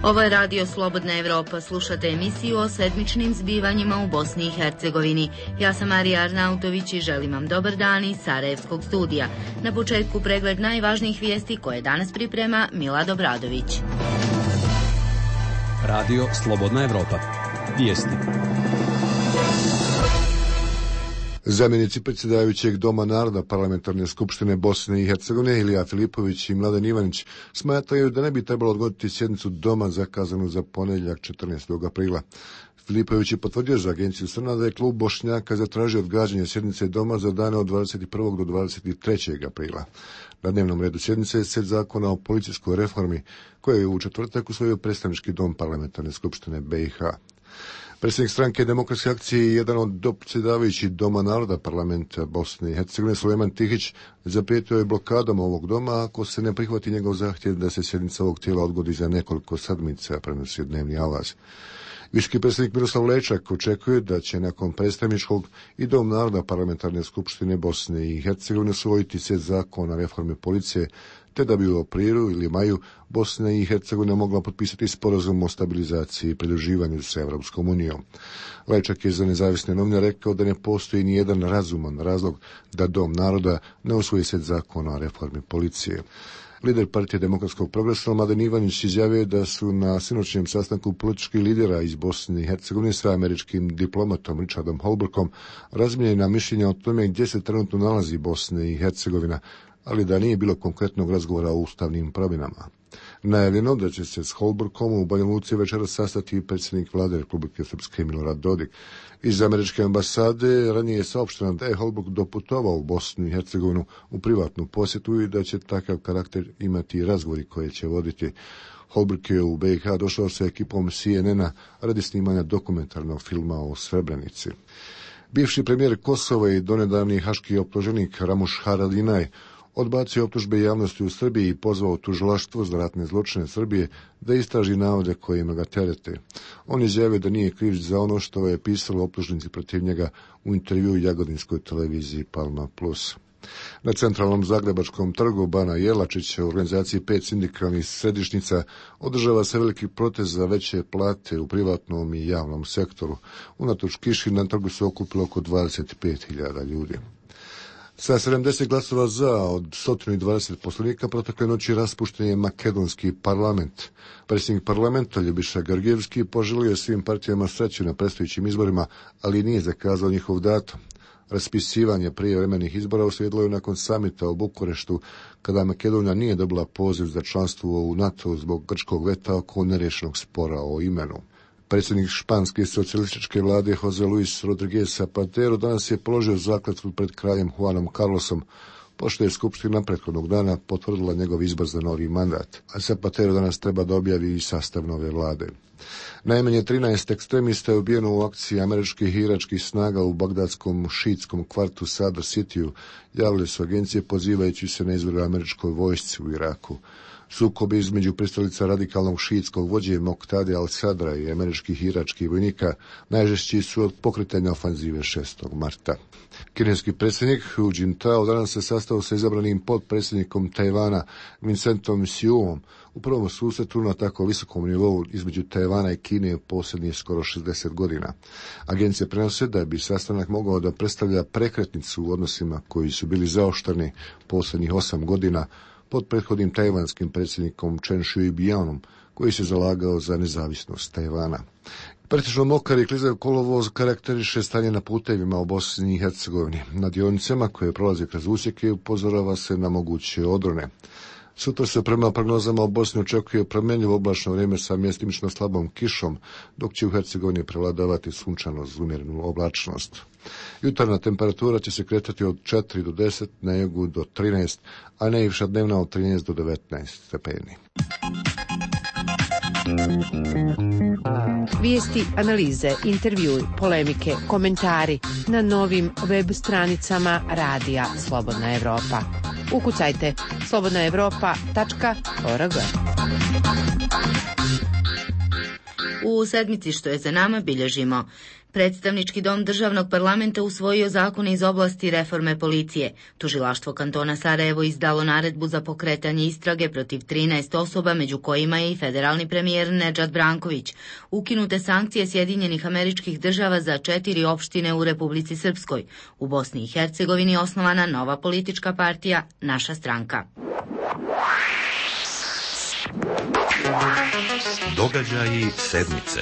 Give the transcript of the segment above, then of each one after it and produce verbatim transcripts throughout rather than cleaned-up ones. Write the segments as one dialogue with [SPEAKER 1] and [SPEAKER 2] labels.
[SPEAKER 1] Ovo je Radio Slobodna Evropa. Slušate emisiju o sedmičnim zbivanjima u Bosni i Hercegovini. Ja sam Marija Arnautović i želim vam dobar dan iz Sarajevskog studija. Na početku pregled najvažnijih vijesti koje danas priprema Milad Obradović.
[SPEAKER 2] Radio Slobodna Evropa. Vijesti.
[SPEAKER 3] Zamjenici predsjedavajućeg Doma naroda Parlamentarne skupštine Bosne i Hercegovine Ilija Filipović i Mladen Ivanić smatraju da ne bi trebalo odgoditi sjednicu Doma zakazanu za ponedjeljak četrnaestog aprila. Filipović je potvrdio za agenciju Srna da je klub Bošnjaka zatražio odgađanje sjednice Doma za dane od dvadeset prvog do dvadeset trećeg aprila. Na dnevnom redu sjednice je set zakona o policijskoj reformi koje je u četvrtak usvojio predstavnički dom Parlamentarne skupštine B i H. Predsjednik stranke Demokratske akcije i jedan od predsjedavajućih Doma naroda parlamenta Bosne i Hercegovine Sulejman Tihić zaprijetio je blokadom ovog doma ako se ne prihvati njegov zahtjev da se sjednica ovog tijela odgodi za nekoliko sedmica, prenosi dnevni avaz. Visoki predsjednik Miroslav Lečak očekuje da će nakon predstavničkog i Dom naroda Parlamentarne skupštine Bosne i Hercegovine usvojiti set zakona reforme policije, te da bi u aprilu ili maju Bosna i Hercegovina mogla potpisati sporazum o stabilizaciji i pridruživanju sa Evropskom unijom. Lečak je za nezavisne novine rekao da ne postoji ni jedan razuman razlog da Dom naroda ne usvoji set zakona o reformi policije. Lider partije Demokratskog progresa Mladen Ivanić izjavio da su na sinoćnjem sastanku političkih lidera iz Bosne i Hercegovine sa američkim diplomatom Richardom Holbrookom razmijenjena mišljenja o tome gdje se trenutno nalazi Bosna i Hercegovina, ali da nije bilo konkretnog razgovora o ustavnim promjenama. Najavljeno da će se s Holbrookom u Banja Luci večeras sastati predsjednik vlade Republike Srpske Milorad Dodik. Iz američke ambasade ranije je saopšteno da je Holbrook doputovao u Bosnu i Hercegovinu u privatnu posjetu i da će takav karakter imati razgovori koje će voditi. Holbrook je u B i H došao sa ekipom C N N-a radi snimanja dokumentarnog filma o Srebrenici. Bivši premijer Kosova i donedavni haški optuženik Ramuš Haradinaj odbacio optužbe javnosti u Srbiji i pozvao tužilaštvo za ratne zločine Srbije da istraži navode kojima ga terete. On izjavio da nije kriv za ono što je pisalo optužnici protiv njega u intervjuu jagodinskoj televiziji Palma plus. Na centralnom zagrebačkom trgu Bana Jelačića u organizaciji pet sindikalnih središnjica održava se veliki protest za veće plate u privatnom i javnom sektoru. Unatoč kiši na trgu se okupilo oko dvadeset pet hiljada ljudi. Sa sedamdeset glasova za od sto dvadeset poslanika protekle noći raspušten je makedonski parlament. Predsjednik parlamenta Ljubiša Georgijevski poželio je svim partijama sreću na predstojećim izborima, ali nije zakazao njihov datum. Raspisivanje prijevremenih izbora uslijedilo je nakon samita u Bukureštu, kada Makedonija nije dobila poziv za članstvo u NATO zbog grčkog veta oko nerješenog spora o imenu. Predsjednik španske socijalističke vlade Jose Luis Rodriguez Zapatero danas je položio zakletvu pred kraljem Juanom Carlosom, pošto je skupština prethodnog dana potvrdila njegov izbor za novi mandat, a Zapatero danas treba da objavi i sastav nove vlade. Najmanje trinaest ekstremista je ubijeno u akciji američkih i iračkih snaga u bagdadskom šiitskom kvartu Sadr Cityu, javile su agencije pozivajući se na izvore američkoj vojsci u Iraku. Sukobi između pristalica radikalnog šiitskog vođe Moktade al-Sadra i američkih i iračkih vojnika najžešći su od pokretanja ofanzive šestog marta. Kineski predsjednik Hu Jintao danas se sastao sa izabranim potpredsjednikom Tajvana Vincentom Hsuom u prvom susretu na tako visokom nivou između Tajvana i Kine u posljednjih skoro šezdeset godina. Agencije prenose da bi sastanak mogao da predstavlja prekretnicu u odnosima koji su bili zaoštreni posljednjih osam godina pod prethodnim tajvanskim predsjednikom Chen Shui-bianom, koji se zalagao za nezavisnost Tajvana. Pretežno mokar i klizav kolovoz karakteriše stanje na putevima u Bosni i Hercegovini. Na dionicama koje prolaze kroz usjeke upozorava se na moguće odrone. Sutra se prema prognozama u Bosni očekuje promjenjivo oblačno vrijeme sa mjestimično slabom kišom, dok će u Hercegovini prevladavati sunčano uz umjerenu oblačnost. Jutarnja temperatura će se kretati od četiri do deset, na jugu do trinaest, a najviša dnevna od trinaest do devetnaest stepeni.
[SPEAKER 4] Vijesti, analize, intervjui, polemike, komentari na novim web stranicama Radija Slobodna Evropa. Ukucajte slobodna evropa tačka org.
[SPEAKER 1] U sedmici što je za nama bilježimo. Predstavnički dom državnog parlamenta usvojio zakone iz oblasti reforme policije. Tužilaštvo kantona Sarajevo izdalo naredbu za pokretanje istrage protiv trinaest osoba, među kojima je i federalni premijer Nedžad Branković. Ukinute sankcije Sjedinjenih Američkih Država za četiri opštine u Republici Srpskoj. U Bosni i Hercegovini osnovana nova politička partija Naša stranka.
[SPEAKER 5] Događaji sedmice.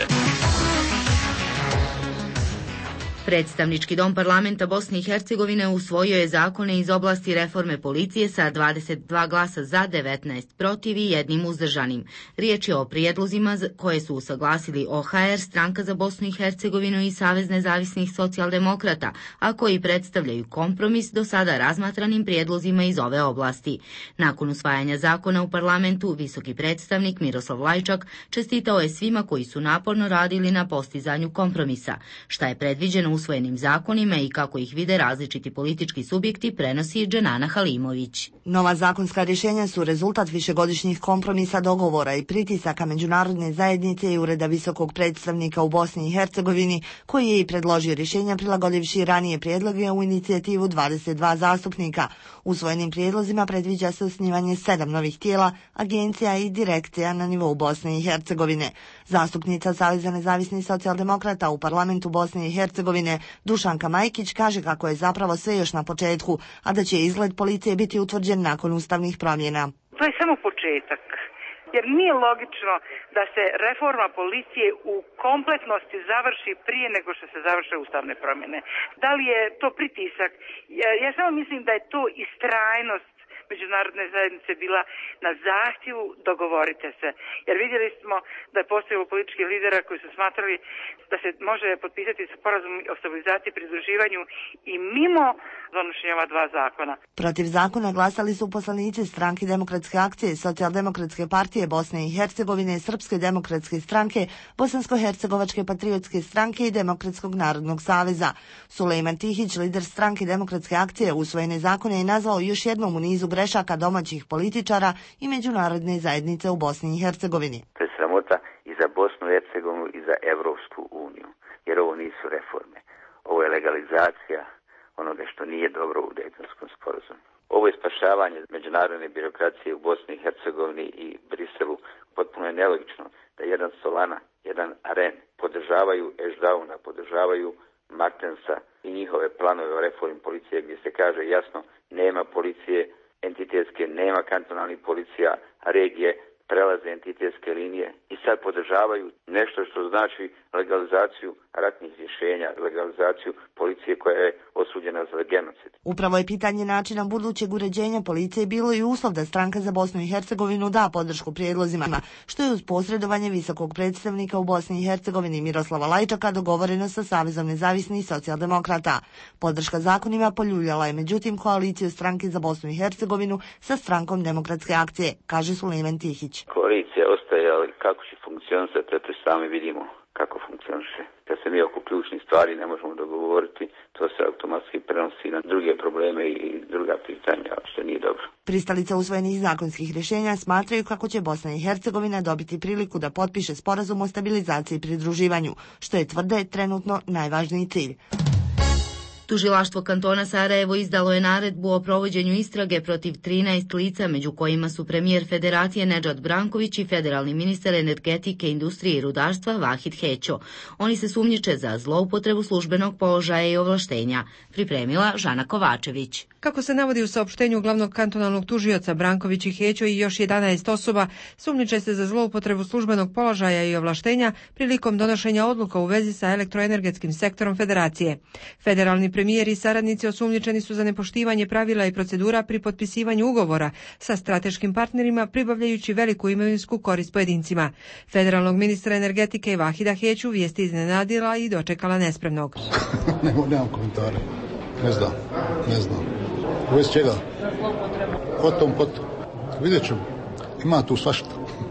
[SPEAKER 1] Predstavnički dom parlamenta Bosne i Hercegovine usvojio je zakone iz oblasti reforme policije sa dvadeset dva glasa za, devetnaest protiv i jednim uzdržanim. Riječ je o prijedlozima koje su usaglasili O H R, Stranka za Bosnu i Hercegovinu i Savez nezavisnih socijaldemokrata, a koji predstavljaju kompromis do sada razmatranim prijedlozima iz ove oblasti. Nakon usvajanja zakona u parlamentu, visoki predstavnik Miroslav Lajčak čestitao je svima koji su naporno radili na postizanju kompromisa. Šta je predviđeno usvojenim zakonima i kako ih vide različiti politički subjekti, prenosi Dženana Halimović.
[SPEAKER 6] Nova zakonska rješenja su rezultat višegodišnjih kompromisa, dogovora i pritisaka međunarodne zajednice i Ureda visokog predstavnika u Bosni i Hercegovini, koji je i predložio rješenja prilagodivši ranije prijedloge u inicijativu dvadeset dva zastupnika. Usvojenim prijedlozima predviđa se osnivanje sedam novih tijela, agencija i direkcija na nivou Bosne i Hercegovine. Zastupnica Saveza nezavisnih socijaldemokrata u parlamentu Bosne i Hercegovine Dušanka Majkić kaže kako je zapravo sve još na početku, a da će izgled policije biti utvrđen nakon ustavnih promjena.
[SPEAKER 7] To je samo početak, jer nije logično da se reforma policije u kompletnosti završi prije nego što se završe ustavne promjene. Da li je to pritisak? Ja, ja samo mislim da je to istrajnost međunarodne zajednice bila na zahtjevu dogovorite se. Jer vidjeli smo da je postojalo političkih lidera koji su smatrali da se može potpisati sporazum o stabilizaciji i pridruživanju i mimo donošenja ova dva zakona.
[SPEAKER 6] Protiv zakona glasali su poslanici Stranke demokratske akcije, Socijaldemokratske partije Bosne i Hercegovine, Srpske demokratske stranke, Bosansko-hercegovačke patriotske stranke i Demokratskog narodnog saveza. Sulejman Tihić, lider Stranke demokratske akcije, usvojene zakone je nazvao još jednom u nizu grešaka domaćih političara i međunarodne zajednice u Bosni i Hercegovini.
[SPEAKER 8] To je sramota i za Bosnu i Hercegovinu i za Evropsku uniju, jer ovo nisu reforme. Ovo je legalizacija onoga što nije dobro u Dejtonskom sporazumu. Ovo je spašavanje međunarodne birokracije u Bosni i Hercegovini i Briselu. Potpuno je nelogično da jedan Solana, jedan Aren podržavaju Ešdauna, podržavaju Martensa i njihove planove o reformi policije gdje se kaže jasno nema policije entitetske, nema kantonalnih policija, regije prelaze entitetske linije i sad podržavaju nešto što znači legalizaciju ratnih rješenja, legalizaciju policije koja je osuđena za genocid.
[SPEAKER 6] Upravo je pitanje načina budućeg uređenja policije bilo i uslov da Stranka za Bosnu i Hercegovinu da podršku prijedlozima, što je uz posredovanje visokog predstavnika u Bosni i Hercegovini Miroslava Lajčaka dogovoreno sa Savezom nezavisnih socijaldemokrata. Podrška zakonima poljuljala je međutim koaliciju Stranke za Bosnu i Hercegovinu sa Strankom demokratske akcije, kaže Sulejman Tihić.
[SPEAKER 8] Koalicija ostaje, ali kako će funkcionisati, to sami vidimo kako funkcioniše. Kad se mi oko ključnih stvari ne možemo dogovoriti, to se automatski prenosi na druge probleme i druga pitanja, što nije dobro.
[SPEAKER 6] Pristalice usvojenih zakonskih rješenja smatraju kako će Bosna i Hercegovina dobiti priliku da potpiše sporazum o stabilizaciji i pridruživanju, što je tvrde trenutno najvažniji cilj.
[SPEAKER 1] Tužilaštvo kantona Sarajevo izdalo je naredbu o provođenju istrage protiv trinaest lica, među kojima su premijer Federacije Nedžad Branković i federalni ministar energetike, industrije i rudarstva Vahid Hećo. Oni se sumnjiče za zloupotrebu službenog položaja i ovlaštenja. Pripremila Žana Kovačević.
[SPEAKER 9] Kako se navodi u saopštenju glavnog kantonalnog tužioca, Branković i Hećo i još jedanaest osoba sumnjiče se za zloupotrebu službenog položaja i ovlaštenja prilikom donošenja odluka u vezi sa elektroenergetskim sektorom Federacije. Federalni premijer i saradnici osumnjičeni su za nepoštivanje pravila i procedura pri potpisivanju ugovora sa strateškim partnerima, pribavljajući veliku imovinsku korist pojedincima. Federalnog ministra energetike Vahida Heću vijest iznenadila i dočekala nespremnog.
[SPEAKER 10] Nemo, nemam komentara. Ne znam, ne znam. U vezi čega? Potom, potom. Vidjet ćemo. Ima tu svašta.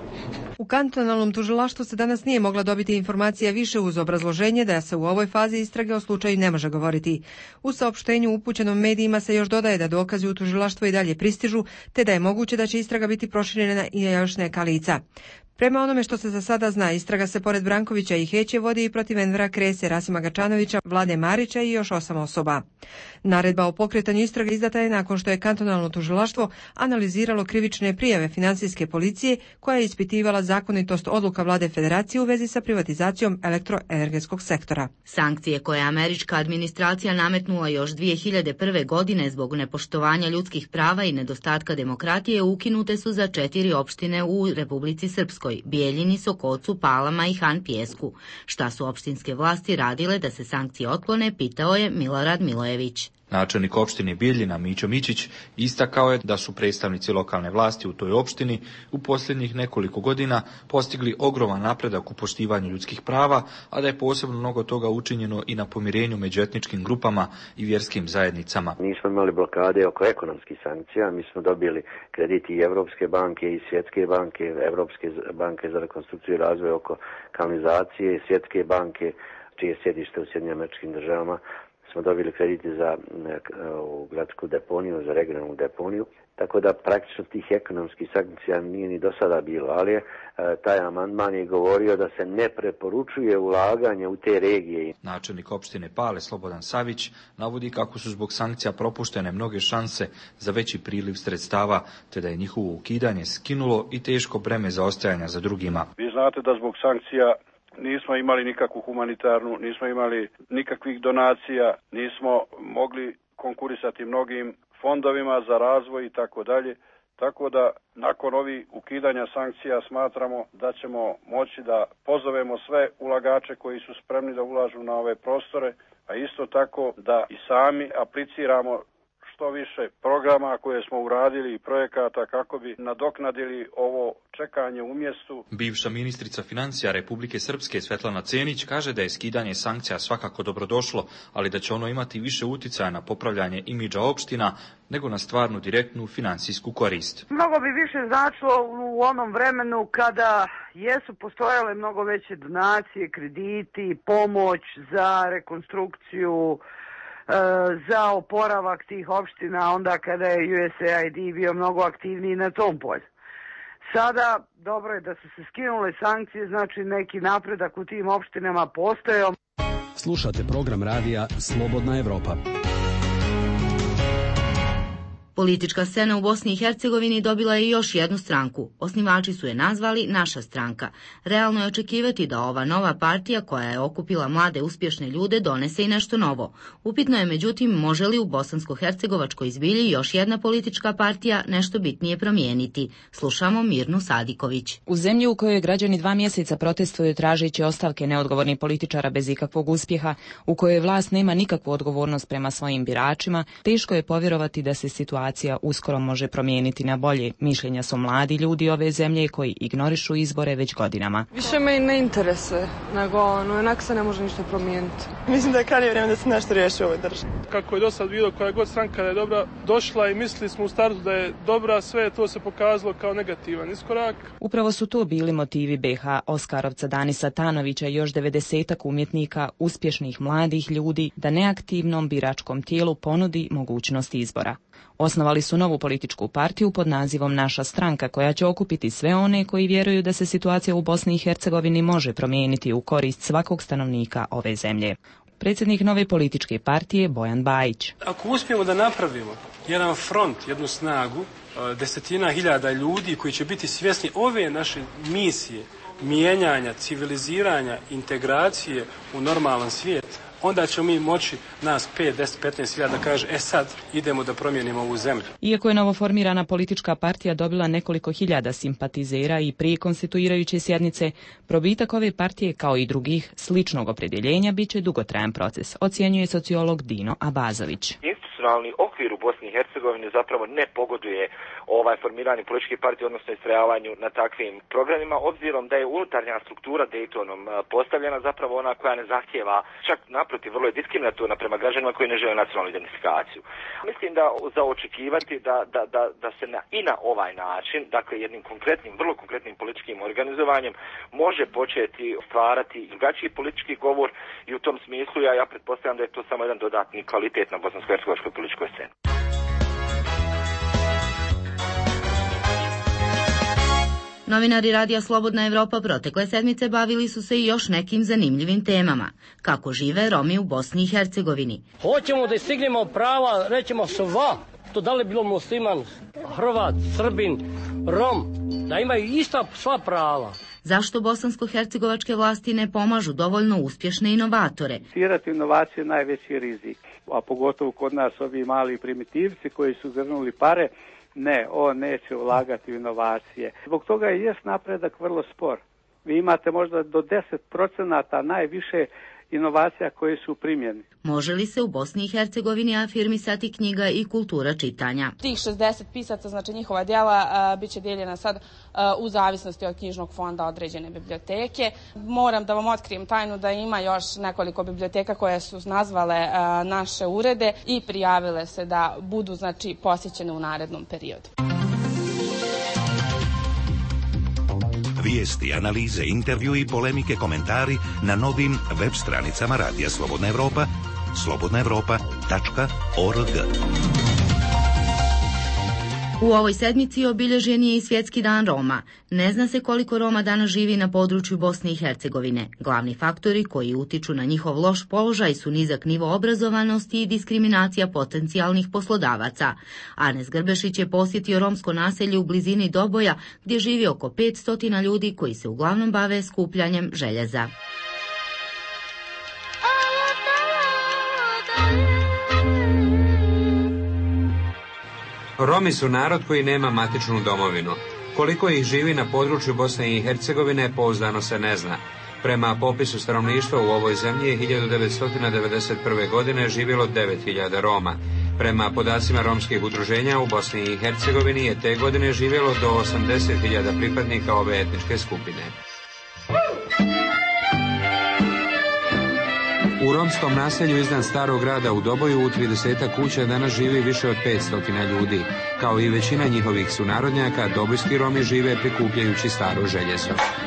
[SPEAKER 9] U kantonalnom tužilaštvu se danas nije mogla dobiti informacija više uz obrazloženje da se u ovoj fazi istrage o slučaju ne može govoriti. U saopštenju upućenom medijima se još dodaje da dokazi u tužilaštvo i dalje pristižu, te da je moguće da će istraga biti proširena i na još neka lica. Prema onome što se za sada zna, istraga se pored Brankovića i Heće vodi i protiv Envera Krese, Rasima Gačanovića, Vlade Marića i još osam osoba. Naredba o pokretanju istrage izdata je nakon što je kantonalno tužilaštvo analiziralo krivične prijave financijske policije koja je ispitivala zakonitost odluka Vlade Federacije u vezi sa privatizacijom elektroenergetskog sektora.
[SPEAKER 1] Sankcije koje je američka administracija nametnula još dvije hiljade prve. godine zbog nepoštovanja ljudskih prava i nedostatka demokratije ukinute su za četiri opštine u Republici Srpskoj, Bijeljini, Sokocu, Palama i Han Pijesku. Šta su opštinske vlasti radile da se sankcije otklone, pitao je Milorad Milojević.
[SPEAKER 11] Načelnik opštine Bijeljina Mićo Mićić istakao je da su predstavnici lokalne vlasti u toj opštini u posljednjih nekoliko godina postigli ogroman napredak u poštivanju ljudskih prava, a da je posebno mnogo toga učinjeno i na pomirenju među etničkim grupama i vjerskim zajednicama.
[SPEAKER 12] Nismo imali blokade oko ekonomskih sankcija, mi smo dobili krediti i Evropske banke i Svjetske banke, Evropske banke za rekonstrukciju i razvoj oko kanalizacije, Svjetske banke, čije sjedište u Sjedinjenim Američkim Državama. Smo dobili krediti za u gradsku deponiju, za regionalnu deponiju, tako da praktično tih ekonomskih sankcija nije ni do sada bilo, ali je, taj amandman je govorio da se ne preporučuje ulaganje u te regije.
[SPEAKER 11] Načelnik opštine Pale Slobodan Savić navodi kako su zbog sankcija propuštene mnoge šanse za veći priliv sredstava, te da je njihovo ukidanje skinulo i teško breme zaostajanja za drugima.
[SPEAKER 13] Vi znate da zbog sankcija nismo imali nikakvu humanitarnu, nismo imali nikakvih donacija, nismo mogli konkurisati mnogim fondovima za razvoj i tako dalje. Tako da nakon ovih ukidanja sankcija smatramo da ćemo moći da pozovemo sve ulagače koji su spremni da ulažu na ove prostore, a isto tako da i sami apliciramo što više programa koje smo uradili i projekata kako bi nadoknadili ovo čekanje u mjestu.
[SPEAKER 11] Bivša ministrica financija Republike Srpske Svetlana Cenić kaže da je skidanje sankcija svakako dobrodošlo, ali da će ono imati više uticaja na popravljanje imidža opština nego na stvarnu direktnu financijsku korist.
[SPEAKER 14] Mnogo bi više značilo u onom vremenu kada jesu postojale mnogo veće donacije, krediti, pomoć za rekonstrukciju, za oporavak tih opština, onda kada je U S A I D bio mnogo aktivniji na tom polju. Sada, dobro je da su se skinule sankcije, znači neki napredak u tim opštinama postojao.
[SPEAKER 2] Slušate program radija Slobodna Evropa.
[SPEAKER 1] Politička scena u Bosni i Hercegovini dobila je još jednu stranku. Osnivači su je nazvali Naša stranka. Realno je očekivati da ova nova partija koja je okupila mlade uspješne ljude donese i nešto novo. Upitno je međutim može li u bosansko-hercegovačkoj zbilji još jedna politička partija nešto bitnije promijeniti. Slušamo Mirnu Sadiković.
[SPEAKER 15] U zemlji u kojoj građani dva mjeseca protestuju tražeći ostavke neodgovornih političara bez ikakvog uspjeha, u kojoj vlast nema nikakvu odgovornost prema svojim biračima, teško je povjerovati da se situacija uskoro može promijeniti na bolje. Mišljenja su mladi ljudi ove zemlje koji ignorišu izbore već godinama.
[SPEAKER 16] Više me ne interesuje, nego ono, onak se ne može ništa promijeniti.
[SPEAKER 17] Mislim da je krajnje vrijeme da se nešto riješi u ovoj državi.
[SPEAKER 18] Kako je do sad bilo, koja god stranka da je dobra došla i mislili smo u startu da je dobra, sve to se pokazalo kao negativan iskorak.
[SPEAKER 15] Upravo su to bili motivi B H Oskarovca Danisa Tanovića i još devedesetak umjetnika, uspješnih mladih ljudi, da neaktivnom biračkom tijelu ponudi mogućnost izbora. Osnovali su novu političku partiju pod nazivom Naša stranka, koja će okupiti sve one koji vjeruju da se situacija u Bosni i Hercegovini može promijeniti u korist svakog stanovnika ove zemlje. Predsjednik nove političke partije Bojan Bajić.
[SPEAKER 19] Ako uspijemo da napravimo jedan front, jednu snagu, desetina hiljada ljudi koji će biti svjesni ove naše misije, mijenjanja, civiliziranja, integracije u normalan svijet, onda ćemo mi moći nas pet, deset, petnaest hiljada da kaže, e sad idemo da promijenimo ovu zemlju.
[SPEAKER 15] Iako je novoformirana politička partija dobila nekoliko hiljada simpatizera i prije konstituirajuće sjednice, probitak ove partije kao i drugih sličnog opredjeljenja bit će dugotrajan proces, ocjenjuje sociolog Dino Abazović.
[SPEAKER 20] Institucionalni okvir u Bosni i Hercegovini zapravo ne pogoduje ovaj formiranju političke partije, odnosno istrajavanju na takvim programima, obzirom da je unutarnja struktura Daytonom postavljena zapravo ona koja ne zahtjeva, čak naprotiv, vrlo je diskriminatorna prema građanima koji ne žele nacionalnu identifikaciju. Mislim da za očekivati da, da, da, da se na, i na ovaj način, dakle jednim konkretnim, vrlo konkretnim političkim organizovanjem, može početi stvarati drugačiji politički govor i u tom smislu ja, ja pretpostavljam da je to samo jedan dodatni kvalitet na bosansko-hercegovačkoj političkoj sceni.
[SPEAKER 1] Novinari Radija Slobodna Evropa protekle sedmice bavili su se i još nekim zanimljivim temama. Kako žive Romi u Bosni i Hercegovini.
[SPEAKER 21] Hoćemo da stignemo prava, rećemo sva, to da li bilo musliman, Hrvat, Srbin, Rom, da imaju ista sva prava.
[SPEAKER 1] Zašto bosansko-hercegovačke vlasti ne pomažu dovoljno uspješne inovatore?
[SPEAKER 22] Sirati inovacije je najveći rizik, a pogotovo kod nas ovi mali primitivci koji su zrnuli pare, ne, on neće ulagati u inovacije. Zbog toga je jest napredak vrlo spor. Vi imate možda do deset procenata najviše inovacija koje su primjeni.
[SPEAKER 1] Može li se u Bosni i Hercegovini afirmisati knjiga i kultura čitanja?
[SPEAKER 23] Tih šezdeset pisaca, znači njihova djela, bit će dijeljena sad a, u zavisnosti od knjižnog fonda određene biblioteke. Moram da vam otkrijem tajnu da ima još nekoliko biblioteka koje su nazvale a, naše urede i prijavile se da budu, znači, posjećene u narednom periodu.
[SPEAKER 5] Vijesti, analize, intervju i polemike, komentari na novim web stranicama Radija Slobodna Evropa, slobodna evropa tačka org.
[SPEAKER 1] U ovoj sedmici obilježen je i Svjetski dan Roma. Ne zna se koliko Roma danas živi na području Bosne i Hercegovine. Glavni faktori koji utiču na njihov loš položaj su nizak nivo obrazovanosti i diskriminacija potencijalnih poslodavaca. Anes Grbešić je posjetio romsko naselje u blizini Doboja, gdje živi oko petsto ljudi koji se uglavnom bave skupljanjem željeza.
[SPEAKER 24] Romi su narod koji nema matičnu domovinu. Koliko ih živi na području Bosne i Hercegovine pouzdano se ne zna. Prema popisu stanovništva u ovoj zemlji je hiljadu devetsto devedeset prve. godine živjelo devet hiljada Roma. Prema podacima romskih udruženja u Bosni i Hercegovini je te godine živjelo do osamdeset hiljada pripadnika ove etničke skupine. U romskom naselju iznad starog grada u Doboju u trideset kuća danas živi više od petsto ljudi. Kao i većina njihovih sunarodnjaka, dobojski Romi žive prikupljajući staro željezo.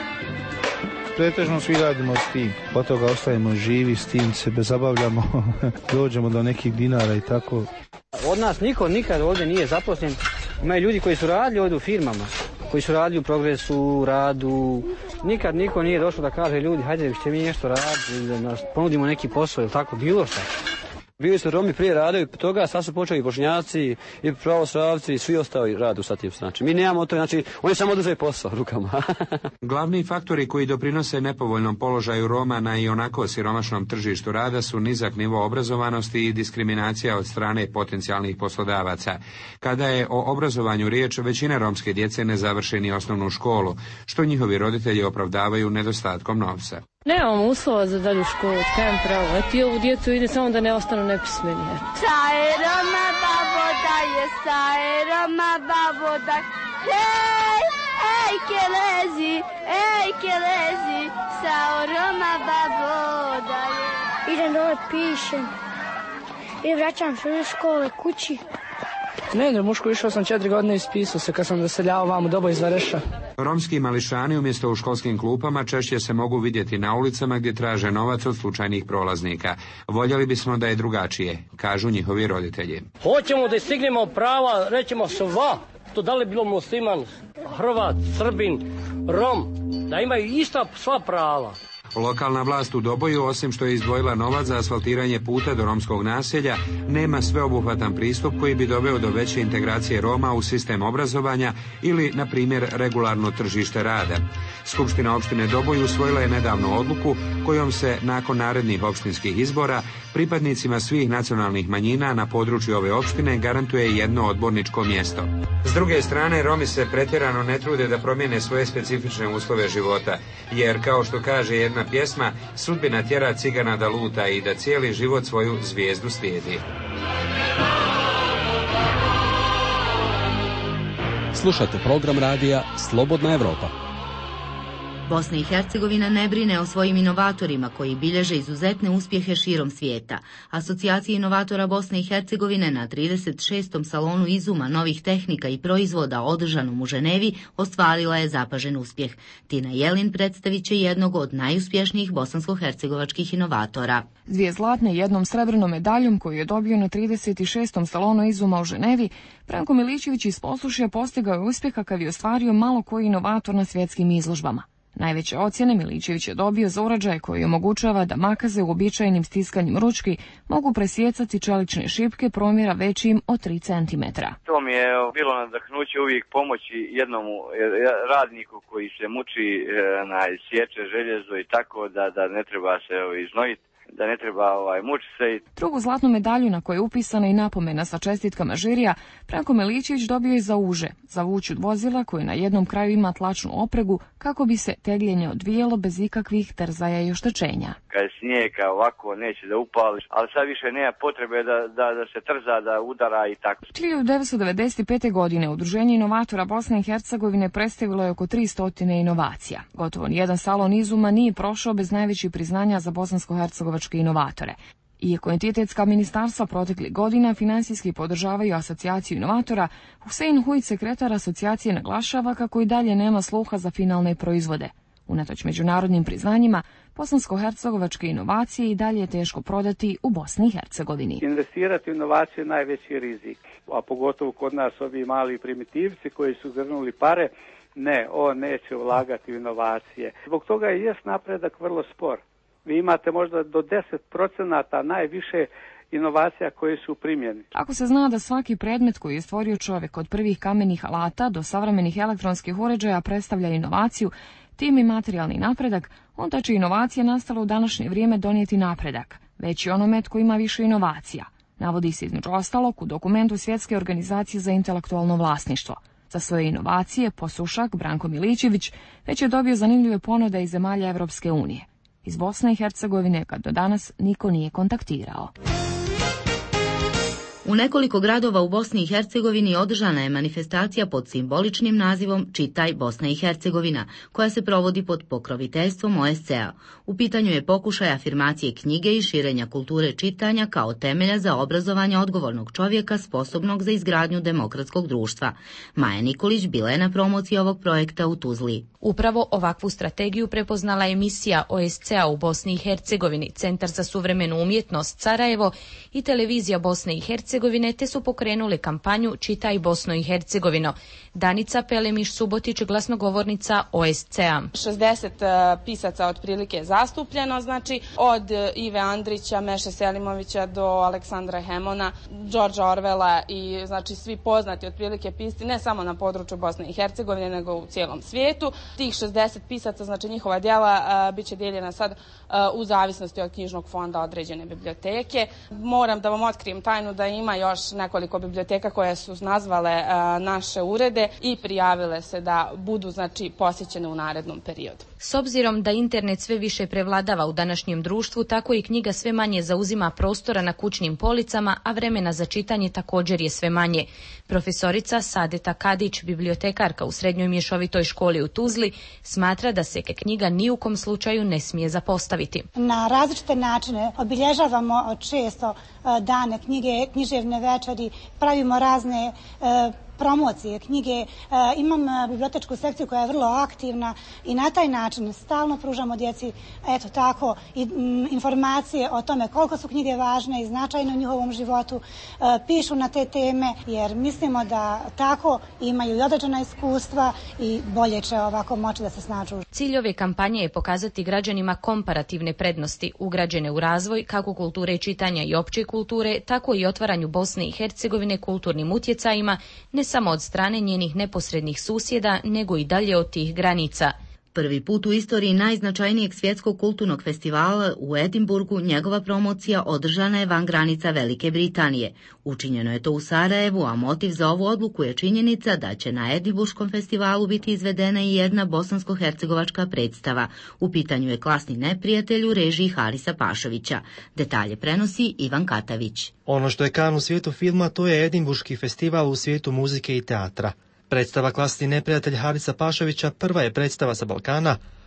[SPEAKER 25] Pretežno svi radimo s tim, od toga ostajemo živi, s tim se zabavljamo, dođemo do nekih dinara i tako.
[SPEAKER 26] Od nas niko nikad ovdje nije zaposlen. Imaju ljudi koji su radili ovdje u firmama, koji su radili u Progresu, Radu. Nikad niko nije došao da kaže ljudi, hajde, ćete mi nešto raditi, da nas ponudimo neki posao ili tako, bilo šta.
[SPEAKER 27] Bili su Romi prije radili toga, sad su počeli Bošnjaci i pravoslavci i svi ostali radu sa tim. Znači, mi nemamo to, znači, oni samo oduzeli posao rukama.
[SPEAKER 24] Glavni faktori koji doprinose nepovoljnom položaju Roma na i onako siromašnom tržištu rada su nizak nivo obrazovanosti i diskriminacija od strane potencijalnih poslodavaca. Kada je o obrazovanju riječ, većina romske djece ne završi ni osnovnu školu, što njihovi roditelji opravdavaju nedostatkom novca.
[SPEAKER 28] Nemamo uslova za dalju školu, kajem pravo. Eti ovu djecu ide samo da ne ostanu nepismeni.
[SPEAKER 29] Saje Roma babo daje, saje Roma babo daje. Hej, ej kelezi, ej kelezi, sao Roma babo daje.
[SPEAKER 30] Idem dole, pišem i vraćam se iz škole kući.
[SPEAKER 28] Ne, ne, muško, išao sam četiri godine, ispisao se kad sam doseljavao vamo Dobo iz Vareša.
[SPEAKER 24] Romski mališani umjesto u školskim klupama češće se mogu vidjeti na ulicama gdje traže novac od slučajnih prolaznika. Voljeli bismo da je drugačije, kažu njihovi roditelji.
[SPEAKER 21] Hoćemo da stignemo prava, rećemo sva, to da li bilo musliman, Hrvat, Srbin, Rom, da imaju ista sva prava.
[SPEAKER 24] Lokalna vlast u Doboju, osim što je izdvojila novac za asfaltiranje puta do romskog naselja, nema sveobuhvatan pristup koji bi doveo do veće integracije Roma u sistem obrazovanja ili, na primjer, regularno tržište rada. Skupština opštine Doboj usvojila je nedavno odluku kojom se, nakon narednih opštinskih izbora, pripadnicima svih nacionalnih manjina na području ove opštine garantuje jedno odborničko mjesto. S druge strane, Romi se pretjerano ne trude da promijene svoje specifične uslove života, jer, kao što kaže jedna pjesma, sudbina tjera cigana da luta i da cijeli život svoju zvijezdu slijedi.
[SPEAKER 2] Slušate program radija Slobodna Evropa.
[SPEAKER 1] Bosna i Hercegovina ne brine o svojim inovatorima koji bilježe izuzetne uspjehe širom svijeta. Asocijacija inovatora Bosne i Hercegovine na trideset šestom salonu izuma novih tehnika i proizvoda održanom u Ženevi ostvarila je zapažen uspjeh. Tina Jelin predstavit će jednog od najuspješnijih bosansko-hercegovačkih inovatora.
[SPEAKER 3] Dvije zlatne i jednom srebrnom medaljom koju je dobio na trideset šestom salonu izuma u Ženevi, Branko Miličević iz Posušja postigao je uspjeh kakav je ostvario malo koji inovator na svjetskim izložbama. Najveće ocjene Miličević je dobio za uređaj koji omogućava da makaze uobičajenim stiskanjem ručki mogu presjecati čelične šipke promjera većim od tri centimetra.
[SPEAKER 4] To mi je bilo nadahnuće uvijek pomoći jednom radniku koji se muči na sječe željezo i tako da, da ne treba se iznojiti. da ne treba ovaj, mučiti se.
[SPEAKER 3] Drugu zlatnu medalju na kojoj je upisana i napomena sa čestitkama žirija, Branko Miličević dobio je za uže, za vuču vozila koje na jednom kraju ima tlačnu opregu kako bi se tegljenje odvijelo bez ikakvih trzaja i oštećenja.
[SPEAKER 4] Kad je snijega ovako neće da upališ, ali sad više nema potrebe da, da, da se trza, da udara i tako.
[SPEAKER 3] hiljadu devetsto devedeset pete. godine Udruženje inovatora Bosne i Hercegovine predstavilo je oko tristo inovacija. Gotovo nijedan salon izuma nije prošao bez najvećih priznanja za bosansko-hercegovačke inovatore. Iako entitetska ministarstva proteklih godina finansijski podržavaju asocijaciju inovatora, Husein Hujić, sekretar asocijacije, naglašava kako i dalje nema sluha za finalne proizvode. Unatoč međunarodnim priznanjima, bosansko-hercegovačke inovacije i dalje je teško prodati u Bosni i Hercegovini.
[SPEAKER 22] Investirati u inovacije je najveći rizik, a pogotovo kod nas ovi mali primitivci koji su grnuli pare, ne, on neće ulagati u inovacije. Zbog toga je jest napredak vrlo spor. Vi imate možda do deset procenata najviše inovacija koje su u primjeni.
[SPEAKER 3] Ako se zna da svaki predmet koji je stvorio čovjek od prvih kamenih alata do savremenih elektronskih uređaja predstavlja inovaciju, tim i materijalni napredak, onda će inovacija nastala u današnje vrijeme donijeti napredak, već i onome tko ima više inovacija. Navodi se između ostalog u dokumentu Svjetske organizacije za intelektualno vlasništvo. Za svoje inovacije Posušak Branko Miličević već je dobio zanimljive ponude iz zemalja Evropske unije. Iz Bosne i Hercegovine kad do danas niko nije kontaktirao.
[SPEAKER 1] U nekoliko gradova u Bosni i Hercegovini održana je manifestacija pod simboličnim nazivom Čitaj Bosna i Hercegovina, koja se provodi pod pokroviteljstvom O S C A. U pitanju je pokušaj afirmacije knjige i širenja kulture čitanja kao temelja za obrazovanje odgovornog čovjeka sposobnog za izgradnju demokratskog društva. Maja Nikolić bila je na promociji ovog projekta u Tuzli.
[SPEAKER 15] Upravo ovakvu strategiju prepoznala emisija O S C A u Bosni i Hercegovini, Centar za suvremenu umjetnost Sarajevo i Televizija Bosne i Hercegovine, te su pokrenuli kampanju Čitaj Bosno i Hercegovino. Danica Pelemiš-Subotić, glasnogovornica O S C A.
[SPEAKER 23] šezdeset pisaca otprilike je zastupljeno, znači od Ive Andrića, Meše Selimovića do Aleksandra Hemona, Đorđa Orvela i znači svi poznati otprilike pisci, ne samo na području Bosne i Hercegovine, nego u cijelom svijetu. Tih šezdeset pisaca, znači njihova djela, bit će dijeljena sad u zavisnosti od knjižnog fonda određene biblioteke. Moram da vam otkrijem tajnu da ima još nekoliko biblioteka koje su nazvale naše urede i prijavile se da budu znači posjećene u narednom periodu.
[SPEAKER 15] S obzirom da internet sve više prevladava u današnjem društvu, tako i knjiga sve manje zauzima prostora na kućnim policama, a vremena za čitanje također je sve manje. Profesorica Sadeta Kadić, bibliotekarka u srednjoj mješovitoj školi u Tuzli, smatra da se knjiga ni u kom slučaju ne smije zapostaviti.
[SPEAKER 6] Na različite načine obilježavamo često dane knjige, književne večeri, pravimo razne promocije knjige. E, imam bibliotečku sekciju koja je vrlo aktivna i na taj način stalno pružamo djeci eto tako i, m, informacije o tome koliko su knjige važne i značajne u njihovom životu. E, pišu na te teme jer mislimo da tako imaju i određena iskustva i bolje će ovako moći da se snađu.
[SPEAKER 15] Cilj ove kampanje je pokazati građanima komparativne prednosti ugrađene u razvoj kako kulture čitanja i opće kulture, tako i otvaranju Bosne i Hercegovine kulturnim utjecajima, ne samo od strane njenih neposrednih susjeda, nego i dalje od tih granica.
[SPEAKER 1] Prvi put u istoriji najznačajnijeg svjetskog kulturnog festivala u Edinburgu njegova promocija održana je van granica Velike Britanije. Učinjeno je to u Sarajevu, a motiv za ovu odluku je činjenica da će na Edinburškom festivalu biti izvedena i jedna bosansko-hercegovačka predstava. U pitanju je Klasni neprijatelj u režiji Harisa Pašovića. Detalje prenosi Ivan Katavić.
[SPEAKER 7] Ono što je kan u svijetu filma, to je Edinburški festival u svijetu muzike i teatra. Predstava Klasni neprijatelj Harisa Pašovića prva je predstava sa Balkana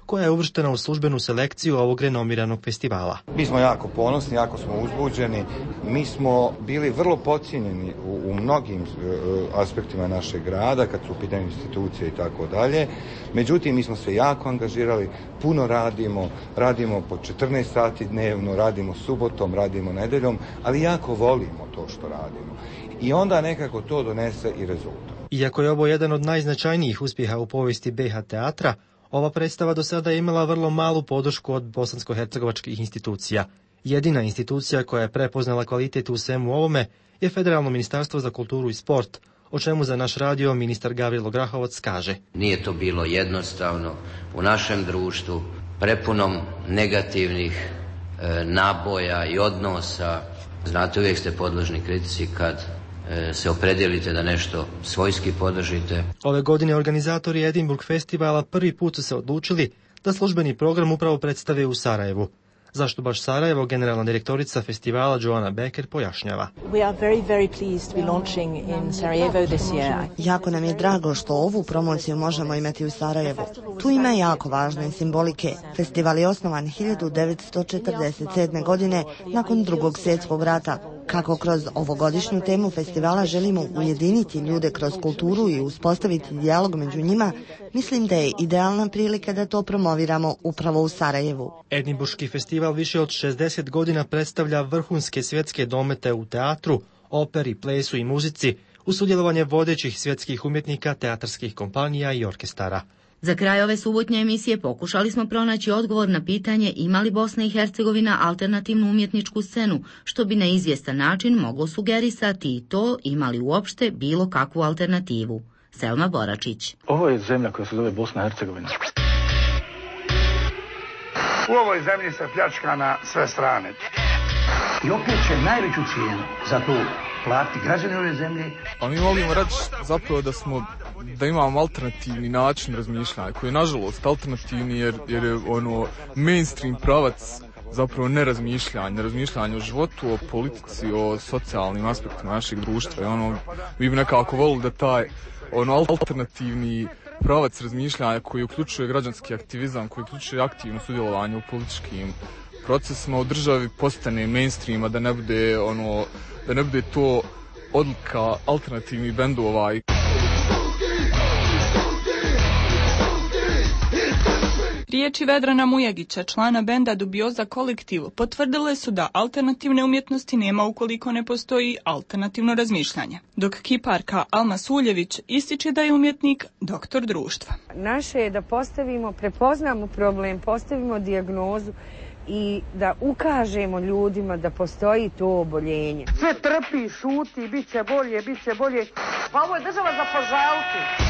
[SPEAKER 7] koja je uvrštena u službenu selekciju ovog renomiranog festivala.
[SPEAKER 8] Mi smo jako ponosni, jako smo uzbuđeni. Mi smo bili vrlo podcijenjeni u, u mnogim uh, aspektima našeg grada, kad su u pitanju institucije i tako dalje. Međutim, mi smo se jako angažirali, puno radimo, radimo po četrnaest sati dnevno, radimo subotom, radimo nedeljom, ali jako volimo to što radimo. I onda nekako to donese i rezultat.
[SPEAKER 7] Iako je ovo jedan od najznačajnijih uspjeha u povijesti B H teatra, ova predstava do sada je imala vrlo malu podršku od bosansko-hercegovačkih institucija. Jedina institucija koja je prepoznala kvalitet u svemu ovome je Federalno ministarstvo za kulturu i sport, o čemu za naš radio ministar Gavrilo Grahovac kaže.
[SPEAKER 9] Nije to bilo jednostavno u našem društvu, prepunom negativnih e, naboja i odnosa. Znate, uvijek ste podložni kritici kad e, se opredijelite da nešto svojski podržite.
[SPEAKER 7] Ove godine organizatori Edinburgh festivala prvi put su se odlučili da službeni program upravo predstave u Sarajevu. Zašto baš Sarajevo, generalna direktorica festivala Joanna Becker pojašnjava.
[SPEAKER 10] We are very, very pleased to be launching in Sarajevo this year.
[SPEAKER 11] Jako nam je drago što ovu promociju možemo imati u Sarajevu. Tu ima jako važne simbolike. Festival je osnovan hiljadu devetsto četrdeset sedme. godine nakon drugog svjetskog rata. Kako kroz ovogodišnju temu festivala želimo ujediniti ljude kroz kulturu i uspostaviti dijalog među njima, mislim da je idealna prilika da to promoviramo upravo u Sarajevu.
[SPEAKER 7] Edinburški festival više od šezdeset godina predstavlja vrhunske svjetske domete u teatru, operi, plesu i muzici, uz sudjelovanje vodećih svjetskih umjetnika, teatarskih kompanija i orkestara.
[SPEAKER 1] Za kraj ove subotnje emisije pokušali smo pronaći odgovor na pitanje ima li Bosna i Hercegovina alternativnu umjetničku scenu, što bi na izvjestan način moglo sugerisati i to ima li uopšte bilo kakvu alternativu. Selma Boračić.
[SPEAKER 12] Ovo je zemlja koja se zove Bosna i Hercegovina. U ovoj zemlji se pljačka na sve strane. I opet će najveću cijenu za to platiti građani ove zemlje.
[SPEAKER 13] A mi volimo reći zapravo da smo da imamo alternativni način razmišljanja, koji je nažalost alternativni jer, jer je ono mainstream pravac zapravo nerazmišljanje, razmišljanje o životu, o politici, o socijalnim aspektima našeg društva. I ono, mi bi nekako volili da taj ono alternativni pravac razmišljanja koji uključuje građanski aktivizam, koji uključuje aktivno sudjelovanje u političkim procesima u državi postane mainstreama, da ne bude ono, da ne bude to odlika alternativnih bendova.
[SPEAKER 14] Riječi Vedrana Mujagića, člana benda Dubioza Kolektiv, potvrdile su da alternativne umjetnosti nema ukoliko ne postoji alternativno razmišljanje. Dok kiparka Alma Suljević ističe da je umjetnik doktor društva.
[SPEAKER 16] Naše je da postavimo, prepoznamo problem, postavimo dijagnozu i da ukažemo ljudima da postoji to oboljenje.
[SPEAKER 12] Sve trpi, šuti, bit će bolje, bit će bolje. Pa ovo je država za požaliti.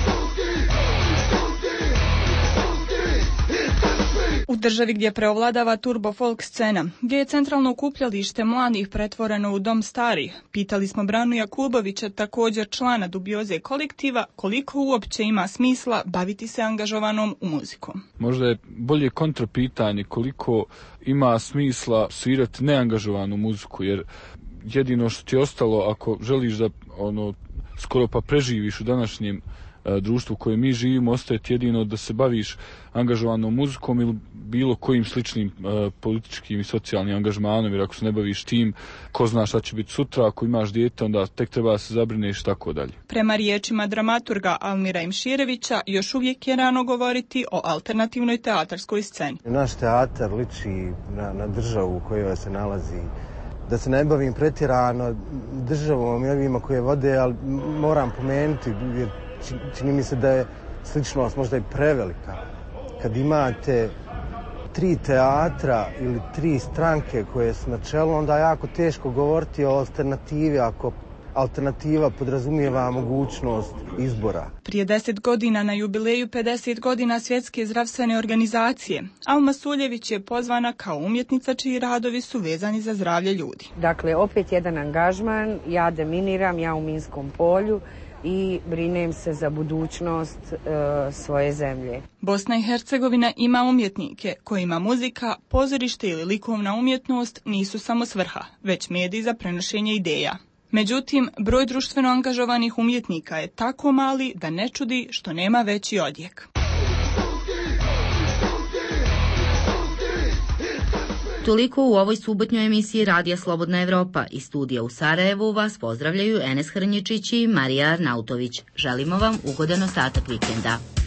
[SPEAKER 14] U državi gdje preovladava turbo folk scena, gdje je centralno okupljalište mladih pretvoreno u dom starih, pitali smo Branu Jakubovića, također člana Dubioze Kolektiva, koliko uopće ima smisla baviti se angažovanom u muziku.
[SPEAKER 13] Možda je bolje kontrapitanje koliko ima smisla svirati neangažovanu muziku, jer jedino što ti je ostalo ako želiš da ono skoro pa preživiš u današnjem društvu u kojem mi živimo, ostaje jedino da se baviš angažovanom muzikom ili bilo kojim sličnim uh, političkim i socijalnim angažmanom, jer ako se ne baviš tim, ko zna šta će biti sutra, ako imaš dijete, onda tek treba da se zabrineš i tako dalje.
[SPEAKER 14] Prema riječima dramaturga Almira Imširevića, još uvijek je rano govoriti o alternativnoj teatarskoj sceni.
[SPEAKER 17] Naš teatar liči na, na državu u kojoj se nalazi. Da se ne bavim pretjerano državom i ovima koje vode, ali moram pomenuti, jer čini mi se da je sličnost možda i prevelika. Kad imate tri teatra ili tri stranke koje su na čelu, onda je jako teško govoriti o alternativi ako alternativa podrazumijeva mogućnost izbora.
[SPEAKER 14] Prije deset godina na jubileju pedeset godina Svjetske zdravstvene organizacije, Alma Suljević je pozvana kao umjetnica čiji radovi su vezani za zdravlje ljudi.
[SPEAKER 16] Dakle, opet jedan angažman, ja deminiram, ja u minskom polju i brinem se za budućnost e, svoje zemlje.
[SPEAKER 14] Bosna i Hercegovina ima umjetnike kojima muzika, pozorište ili likovna umjetnost nisu samo svrha, već medij za prenošenje ideja. Međutim, broj društveno angažovanih umjetnika je tako mali da ne čudi što nema veći odjek.
[SPEAKER 1] Toliko u ovoj subotnjoj emisiji Radija Slobodna Evropa. Iz studija u Sarajevu vas pozdravljaju Enes Hrnjičić i Marija Arnautović. Želimo vam ugodan ostatak vikenda.